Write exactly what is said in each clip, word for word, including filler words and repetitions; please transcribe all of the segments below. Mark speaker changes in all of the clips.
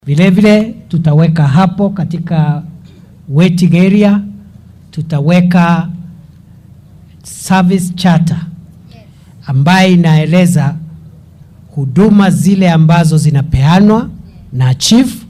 Speaker 1: Vile vile tutaweka hapo katika waiting area, tutaweka service charter ambayo inaeleza huduma zile ambazo zinapeanwa na chief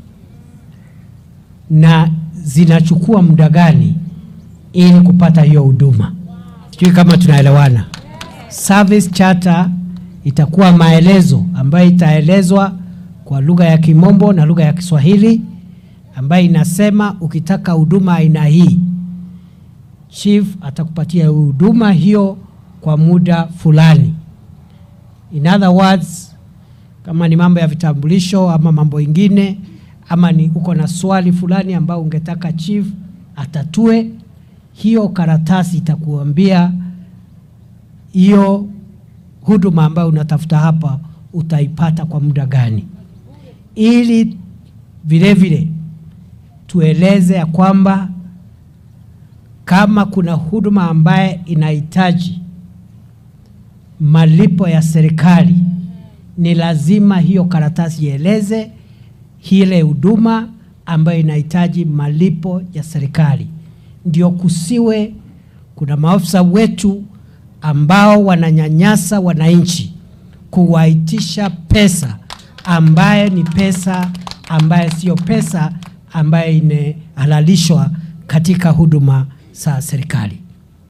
Speaker 1: na zinachukua muda gani ili kupata hiyo huduma. Sijui kama tunaelewana. Service charter itakuwa maelezo ambayo itaelezwa kwa lugha ya Kimombo na lugha ya Kiswahili, ambayo inasema ukitaka huduma aina hii, chief atakupatia huduma hiyo kwa muda fulani. In other words, kama ni mambo ya vitambulisho ama mambo ingine, ama ni uko na swali fulani ambao ungetaka chief atatue, hiyo karatasi itakuambia hiyo huduma ambayo unatafuta hapa utaipata kwa muda gani. Ili vile vile tueleze ya kwamba kama kuna huduma ambaye inahitaji malipo ya serikali, ni lazima hiyo karatasi ieleze ile huduma ambayo inahitaji malipo ya serikali. Ndio kusiwe kuna maafisa wetu ambao wananyanyasa wananchi kuwaitisha pesa ambaye ni pesa ambaye sio pesa ambaye imehalalishwa katika huduma za serikali.